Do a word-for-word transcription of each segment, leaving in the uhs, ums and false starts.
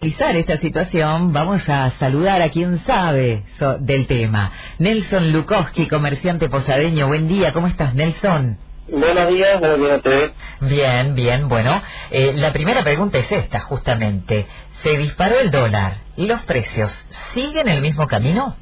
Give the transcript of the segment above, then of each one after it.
Analizar esta situación, vamos a saludar a quien sabe so- del tema. Nelson Lukowski, comerciante posadeño. Buen día, ¿cómo estás, Nelson? Buenos días, buenos días a ustedes. Bien, bien, bueno, eh, la primera pregunta es esta, justamente. Se disparó el dólar, ¿los precios siguen el mismo camino?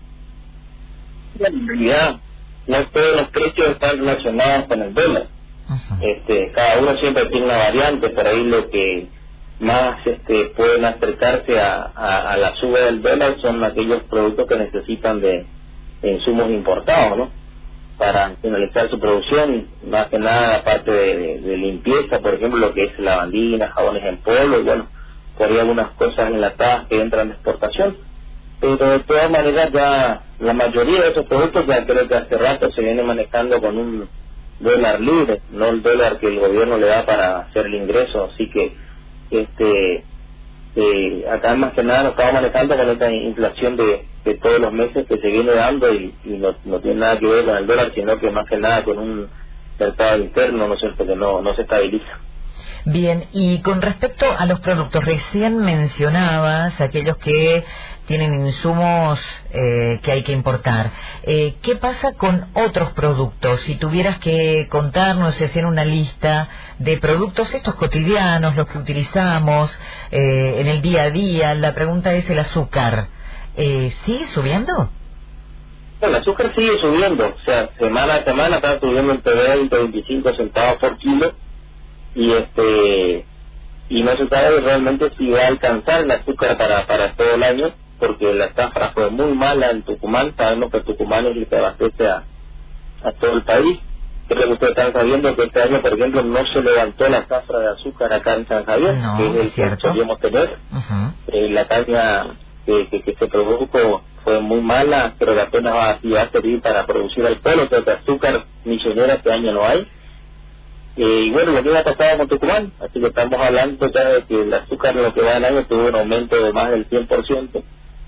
En realidad, no todos los precios están relacionados con el dólar. Uh-huh. Este, cada uno siempre tiene una variante, por ahí lo que más este, pueden acercarse a, a, a la suba del dólar son aquellos productos que necesitan de, de insumos importados, ¿no? Para finalizar su producción, más que nada la parte de, de, de limpieza, por ejemplo, lo que es lavandina, jabones en polvo, y bueno, por ahí algunas cosas enlatadas que entran de exportación. Pero de todas maneras ya la mayoría de esos productos ya creo que hace rato se viene manejando con un dólar libre, no el dólar que el gobierno le da para hacer el ingreso, así que este eh, acá más que nada nos estamos manejando con esta inflación de, de todos los meses que se viene dando y, y no, no tiene nada que ver con el dólar, sino que más que nada con un mercado interno, ¿no es cierto?, que no, no se estabiliza. Bien, y con respecto a los productos, recién mencionabas aquellos que tienen insumos eh, que hay que importar. Eh, ¿Qué pasa con otros productos? Si tuvieras que contarnos, hacer una lista de productos estos cotidianos, los que utilizamos eh, en el día a día, la pregunta es el azúcar. Eh, ¿Sigue subiendo? Bueno, el azúcar sigue subiendo, o sea, semana a semana está subiendo entre veinte y veinticinco centavos por kilo. y este y no se sabe realmente si va a alcanzar el azúcar para para todo el año, porque la zafra fue muy mala en Tucumán. Sabemos que Tucumán es el que abastece a, a todo el país. Creo que ustedes están sabiendo que este año, por ejemplo, no se levantó la zafra de azúcar acá en San Javier, No, que es el es cierto. que solíamos tener. Uh-huh. Eh, la caña que, que, que se produjo fue muy mala, pero que apenas va, va a servir para producir alcohol, o sea que azúcar misionera este año no hay. Eh, y bueno, lo que ha pasado con Tucumán, así que estamos hablando ya de que el azúcar en lo que va del año tuvo un aumento de más del cien por ciento,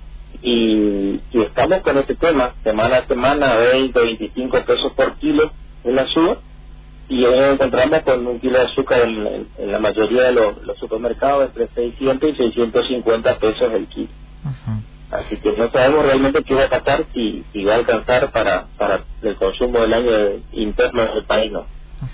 y, y estamos con este tema, semana a semana, veinte, veinticinco pesos por kilo en la suba, y hoy nos encontramos con un kilo de azúcar en, en, en la mayoría de los, los supermercados entre seiscientos y seiscientos cincuenta pesos el kilo. Uh-huh. Así que no sabemos realmente qué va a pasar, si, si va a alcanzar para, para el consumo del año interno del país, ¿no?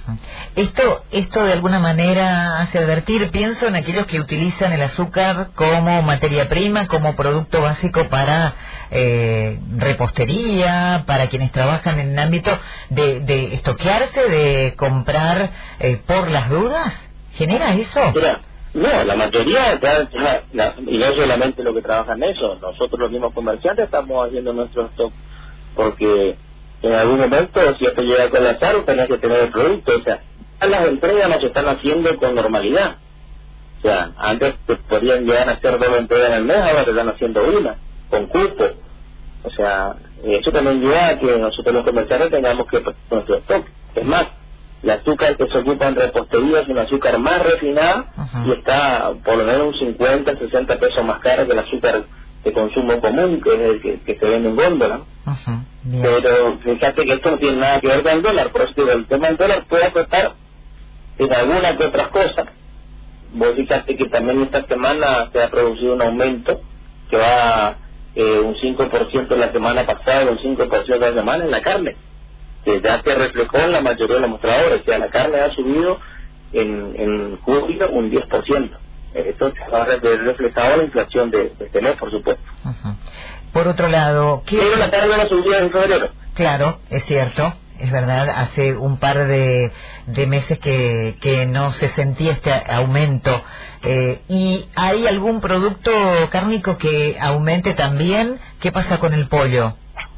Esto, esto de alguna manera hace advertir, pienso en aquellos que utilizan el azúcar como materia prima, como producto básico para eh, repostería, para quienes trabajan en el ámbito de, de estoquearse, de comprar eh, por las dudas. ¿Genera eso? Mira, no, la mayoría, ya, ya, la, y no solamente los que trabajan en eso, nosotros los mismos comerciantes estamos haciendo nuestro stock, porque en algún momento, si esto llega a colapsar, tenés que tener el producto. O sea, las entregas no se están haciendo con normalidad. O sea, antes te podían llegar a hacer dos entregas en el mes, ahora te están haciendo una, con cupo. O sea, eso también lleva a que nosotros los comerciantes tengamos que poner nuestro stock. Es más, el azúcar que se ocupa en repostería es un azúcar más refinada, uh-huh, y está por lo menos un cincuenta, sesenta pesos más caro que el azúcar de consumo común, que es el que, que se vende en góndola. Uh-huh. Pero fíjate que esto no tiene nada que ver con el dólar, por eso digo, el tema del dólar puede afectar en algunas que otras cosas. Vos fíjate que también esta semana se ha producido un aumento que va eh, un cinco por ciento la semana pasada, un cinco por ciento la semana en la carne, que ya se reflejó en la mayoría de los mostradores. O sea, la carne ha subido en, en julio un diez por ciento. Esto se va a ver reflejado la inflación de, de este mes, por supuesto. Uh-huh. Por otro lado, ¿qué... Pero la carne no subió en febrero. Claro, es cierto, es verdad, hace un par de, de meses que, que no se sentía este aumento. Eh, ¿Y hay algún producto cárnico que aumente también? ¿Qué pasa con el pollo?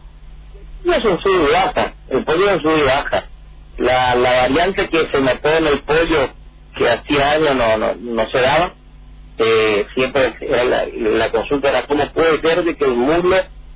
No es un sub y baja, el pollo es un sub y baja. La, la variante que se notó en el pollo, que hacía años no, no, no se daba, eh, siempre era la, la consulta era cómo puede ser de que el muslo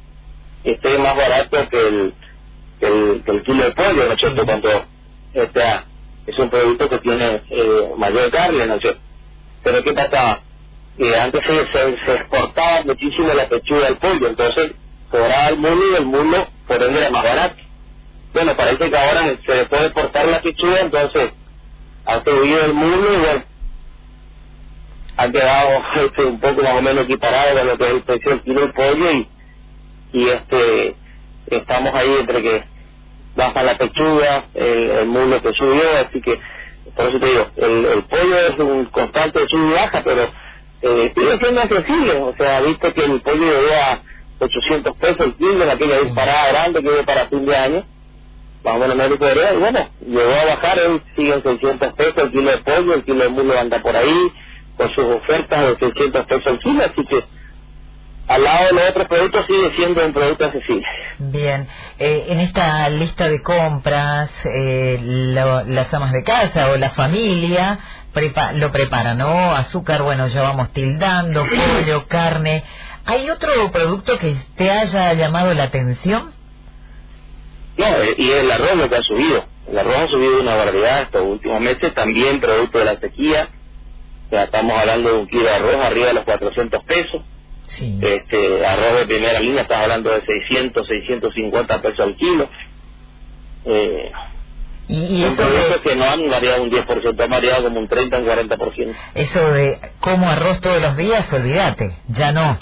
esté más barato que el, que el, que el kilo de pollo, ¿no es cierto? Cuando o sea, es un producto que tiene eh, mayor carne, ¿no es cierto? Pero ¿qué pasaba? Eh, antes se, se, se exportaba muchísimo la pechuga del pollo, entonces cobraba el muslo y el muslo por ende era más barato. Bueno, parece que ahora se le puede exportar la pechuga, entonces ha subido el muslo y bueno, ha quedado este, un poco más o menos equiparado con lo que es el precio del kilo de pollo y, y este estamos ahí entre que baja la pechuga, el, el muslo que subió, así que por eso te digo, el, el pollo es un constante sub y baja, pero eh, sigue siendo accesible, o sea, viste que el pollo llegó a ochocientos pesos el kilo en aquella disparada grande que hubo para fin de año, más o menos medio podría, y bueno, llegó a bajar, hoy siguen seiscientos pesos el kilo de pollo, el kilo de muslo anda por ahí, con sus ofertas de seiscientos pesos el kilo, así que al lado de los otros productos sigue siendo un producto accesible. Bien, eh, en esta lista de compras, eh, lo, las amas de casa o la familia prepa lo preparan, ¿no? Azúcar, bueno, ya vamos tildando, pollo, carne. ¿Hay otro producto que te haya llamado la atención? No, eh, y el arroz lo que ha subido. El arroz ha subido una barbaridad estos últimos meses, también producto de la sequía. Ya estamos hablando de un kilo de arroz arriba de los cuatrocientos pesos. Sí. Este arroz de primera línea estás hablando de seiscientos, seiscientos cincuenta pesos al kilo. Eh, y, y son eso productos de, que no han variado un diez por ciento, han variado como un treinta, un cuarenta por ciento. Eso de como arroz todos los días, olvídate, ya no.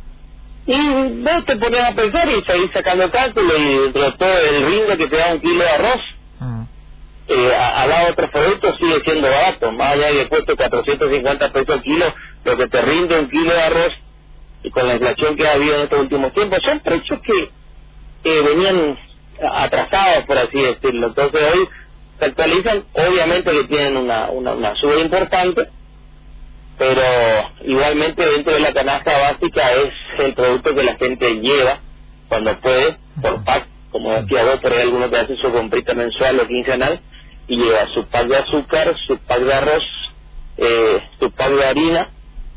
Y vos te pones a pensar y seguís sacando cálculo y dentro de todo el rinde que te da un kilo de arroz, Mm. eh, al lado de otros productos sigue siendo barato, más allá de que cueste cuatrocientos cincuenta pesos al kilo, lo que te rinde un kilo de arroz y con la inflación que ha habido en estos últimos tiempos, son precios que eh, venían atrasados, por así decirlo. Entonces hoy se actualizan, obviamente que tienen una, una, una suba importante, pero igualmente dentro de la canasta básica es el producto que la gente lleva cuando puede, por pack, como decía vos, por ahí alguno que hace su comprita mensual o quincenal, y lleva su pack de azúcar, su pack de arroz, eh, su pack de harina,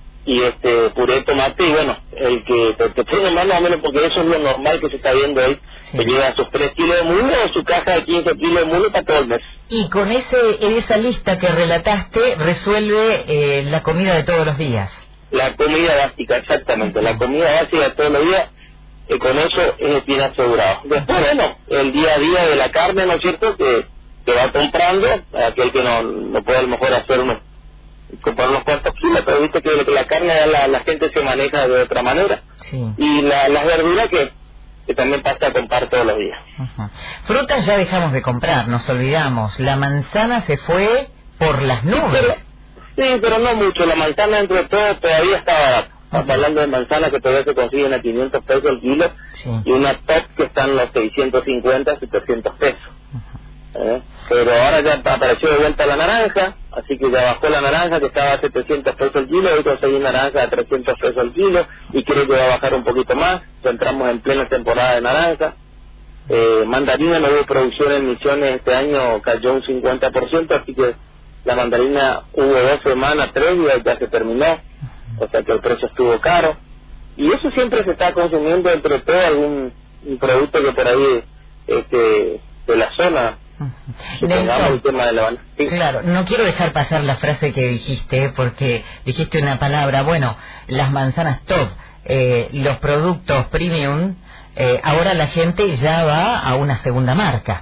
y este puré de tomate, y bueno, el que te, te pone más o menos, porque eso es lo normal que se está viendo hoy, sí. Que lleva sus tres kilos de muslo o su caja de quince kilos de muslo para todo el mes. Y con ese esa lista que relataste, resuelve eh, la comida de todos los días. La comida básica, exactamente, la comida básica de todos los días, eh, con eso es bien asegurado. Después, bueno, el día a día de la carne, ¿no es cierto?, que, que va comprando, aquel que no, no puede a lo mejor hacer unos comprar unos cuantos kilos, pero viste que la carne la, la gente se maneja de otra manera. Sí. Y la, las verduras que, que también pasa a comprar todos los días. Uh-huh. Frutas ya dejamos de comprar, nos olvidamos. La manzana se fue por las nubes. Pero, sí, pero no mucho. La manzana, entre todo, todavía está barata. Estamos uh-huh. hablando de manzana que todavía se consiguen a quinientos pesos el kilo, sí. Y una top que están los seiscientos cincuenta, setecientos pesos. Uh-huh. ¿Eh? Pero ahora ya apareció de vuelta la naranja, así que ya bajó la naranja, que estaba a setecientos pesos el kilo, hoy conseguí naranja a trescientos pesos el kilo, y creo que va a bajar un poquito más. Ya entramos en plena temporada de naranja. Eh, mandarina no hubo producción en Misiones este año, cayó un cincuenta por ciento, así que la mandarina hubo dos semanas, tres, y ya se terminó, o sea que el precio estuvo caro, y eso siempre se está consumiendo entre todo algún un producto que por ahí este, de la zona. Nelson, el tema de la sí. Claro, no quiero dejar pasar la frase que dijiste, porque dijiste una palabra, bueno, las manzanas top, eh, los productos premium, eh, ahora la gente ya va a una segunda marca.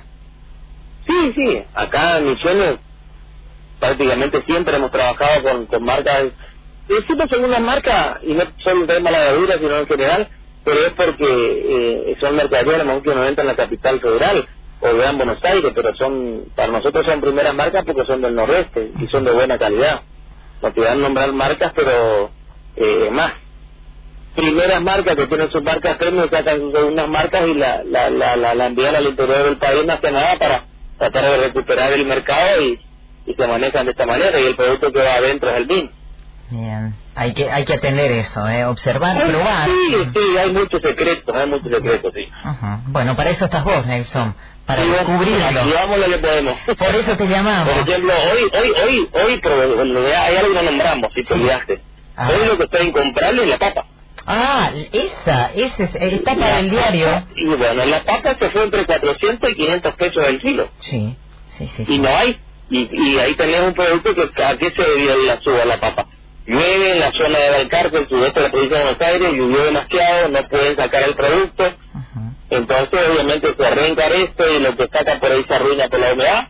Sí, sí, acá en Misiones prácticamente siempre hemos trabajado con, con marcas, decimos segunda marca, y no solo el tema de la verdura, sino en general, pero es porque eh, son mercaderías que no entran en la capital federal o de Gran Buenos Aires, pero son, para nosotros son primeras marcas porque son del noroeste y son de buena calidad. No te van a nombrar marcas, pero eh, más. Primeras marcas que tienen sus marcas premium, sacan sus segundas marcas y la, la, la, la, la envían al interior del país, más que nada para tratar de recuperar el mercado y, y se manejan de esta manera, y el producto que va adentro es el B I N. Bien, hay que hay que atender eso, ¿eh? Observar, sí, probar. Sí, sí, hay muchos secretos, hay muchos secretos, sí. Uh-huh. Bueno, para eso estás vos, Nelson, para sí, descubrirlo. Ayudamos lo que podemos. Por eso te llamamos. Por ejemplo, hoy, hoy, hoy, hoy, pero hay algo que no nombramos, si te olvidaste. Ah. Hoy lo que está incomparable es la papa. Ah, esa, esa es, está para el diario. Y bueno, la papa se fue entre cuatrocientos y quinientos pesos el kilo. Sí, sí, sí. Y sí. no hay, y, y ahí tenés un producto que a qué se debió la suba de la papa. Llueve en la zona de Valcarce, el sudeste de la provincia de Buenos Aires, llovió demasiado, no pueden sacar el producto, uh-huh. Entonces obviamente se reencarece y lo que saca por ahí se arruina por la humedad,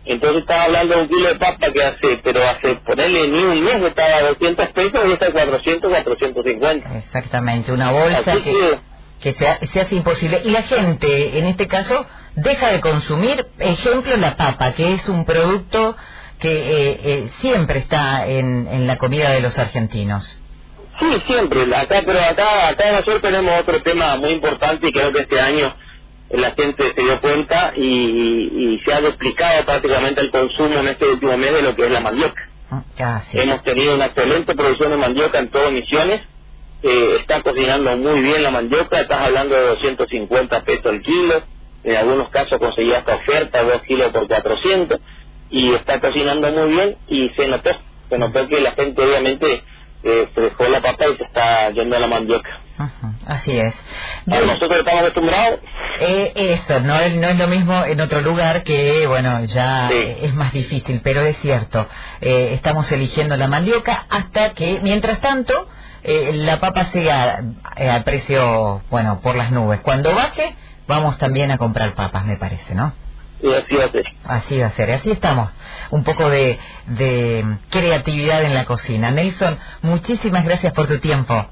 Entonces estaba hablando de un kilo de papa que hace, pero hace ponerle ni un mes estaba a doscientos pesos y está a cuatrocientos, cuatrocientos cincuenta. Exactamente, una bolsa Así que, que, que se, se hace imposible. Y la gente, en este caso, deja de consumir, ejemplo, la papa, que es un producto que eh, eh, siempre está en, en la comida de los argentinos. sí, siempre, acá, pero acá, acá nosotros tenemos otro tema muy importante y creo que este año la gente se dio cuenta y, y, y se ha duplicado prácticamente el consumo en este último mes de lo que es la mandioca. Ah, sí. Hemos tenido una excelente producción de mandioca en todo Misiones, eh, está cocinando muy bien la mandioca, estás hablando de doscientos cincuenta pesos el kilo, en algunos casos conseguí hasta oferta, dos kilos por cuatrocientos, y está cocinando muy bien y se notó, se notó que la gente obviamente eh, se dejó la papa y se está yendo a la mandioca. Uh-huh. Así es. Bueno, nosotros estamos acostumbrados. Eh, eso, no es, no es lo mismo en otro lugar que, bueno, ya sí. eh, es más difícil, pero es cierto, eh, estamos eligiendo la mandioca hasta que, mientras tanto, eh, la papa siga eh, al precio, bueno, por las nubes. Cuando baje, vamos también a comprar papas, me parece, ¿no? Y así va a ser. Así va a ser, así estamos. Un poco de, de creatividad en la cocina. Nelson, muchísimas gracias por tu tiempo.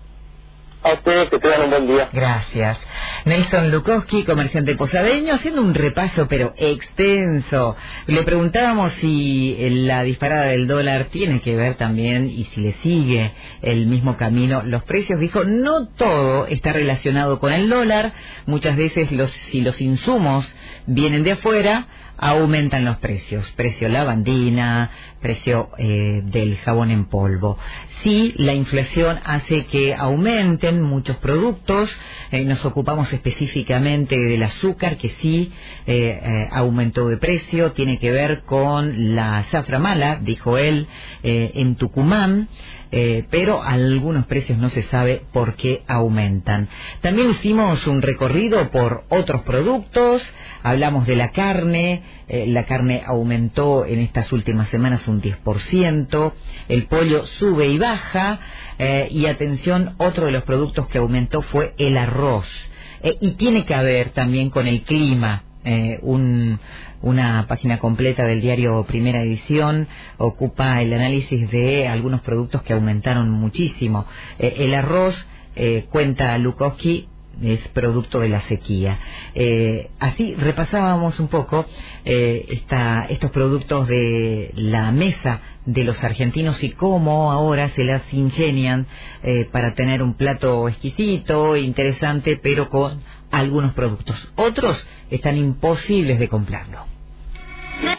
A ustedes, que tengan un buen día. Gracias. Nelson Lukowski, comerciante posadeño, haciendo un repaso pero extenso. Le preguntábamos si la disparada del dólar tiene que ver también y si le sigue el mismo camino los precios. Dijo, no todo está relacionado con el dólar. Muchas veces los, si los insumos vienen de afuera, aumentan los precios. Precio lavandina, precio eh, del jabón en polvo. Sí, la inflación hace que aumenten muchos productos. Eh, nos ocupamos específicamente del azúcar, que sí eh, eh, aumentó de precio. Tiene que ver con la zafra mala, dijo él, eh, en Tucumán. Eh, pero algunos precios no se sabe por qué aumentan. También hicimos un recorrido por otros productos, hablamos de la carne, eh, la carne aumentó en estas últimas semanas un diez por ciento, el pollo sube y baja, eh, y atención, otro de los productos que aumentó fue el arroz, eh, y tiene que ver también con el clima. Eh, un, una página completa del diario Primera Edición ocupa el análisis de algunos productos que aumentaron muchísimo. Eh, el arroz, eh, cuenta Lukowski, es producto de la sequía. Eh, así repasábamos un poco eh, esta, estos productos de la mesa de los argentinos y cómo ahora se las ingenian eh, para tener un plato exquisito, interesante, pero con algunos productos. Otros están imposibles de comprarlo.